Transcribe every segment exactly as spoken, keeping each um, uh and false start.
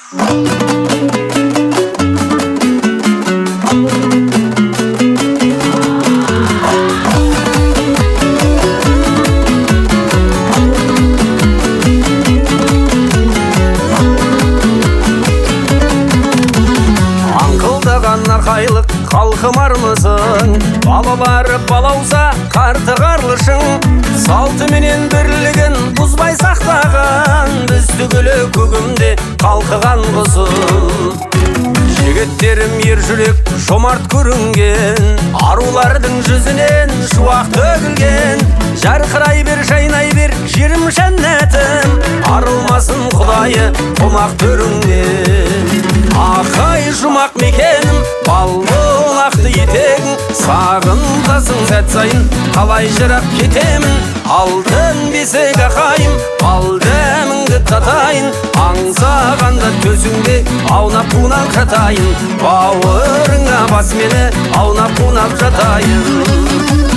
Арқайлық халқым армысың, балалары балауса қарты қарлышың, салты менен бірлігін бұзбай сақтаған, біз түгілі көгімде қалқыған құсым. Жігіттерім ер жүрек жомарт көрінген, арулардың жүзінен шуақ төгілген, жарқырай бер, жайнай бер, жерім жәннәтім, арылмасын құдайы қомақ төріңнен. Ақай жұмақ мекенім, балбол ақты етегің, сағындасың сәт сайын, қалай жырап кетемін. Алтын бесік ақайым, бал дәміңді татайын, аңсағанда төсіңде аунап-қунап жатайын, бауырыңа бас мені аунап-қунап жатайын.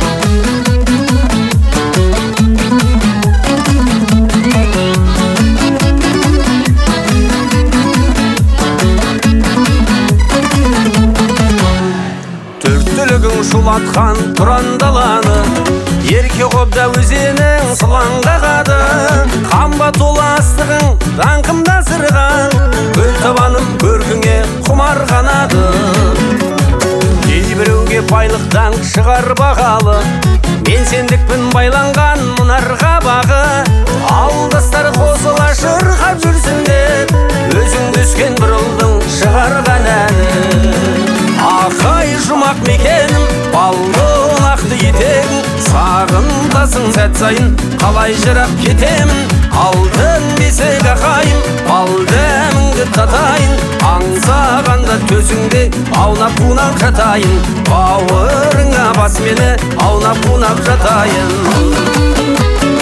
Түлігің шулатқан тұран даланы, ерке қобда өзенің сылаң қағады, қамба толы астығың даңқымда сырған, көл табаным көркіңе құмар қанады. Кейбіреуге байлықтан шығар бағалы, мен сендікпін байланған мұнарға бағы, алдастар қосыла шырқап жүрсін деп, өзің өскен бір ұлдың шығарған әні. Ақай жұмақ мекенім, балбол ақты етегің, сағындасың сәт сайын, қалай жырап кетемін. Алтын бесік ақайым, бал дәміңді татайын, аңсағанда төсіңде аунап-қунап жатайын, бауырыңа бас мені аунап-қунап жатайын.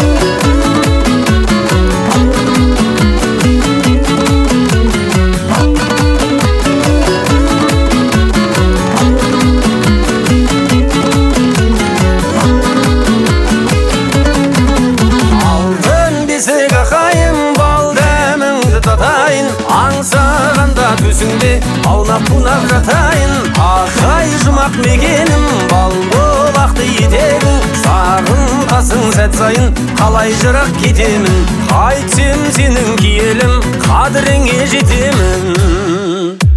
Аңсағанда төсіңде аунап-қунап жатайын. Ақай жұмақ мекенім, балбол ақты етегің, сағынғасың сәт сайын, қалай жырақ кетемін. Қайтсем сенің киелім, қадіріңе жетемін.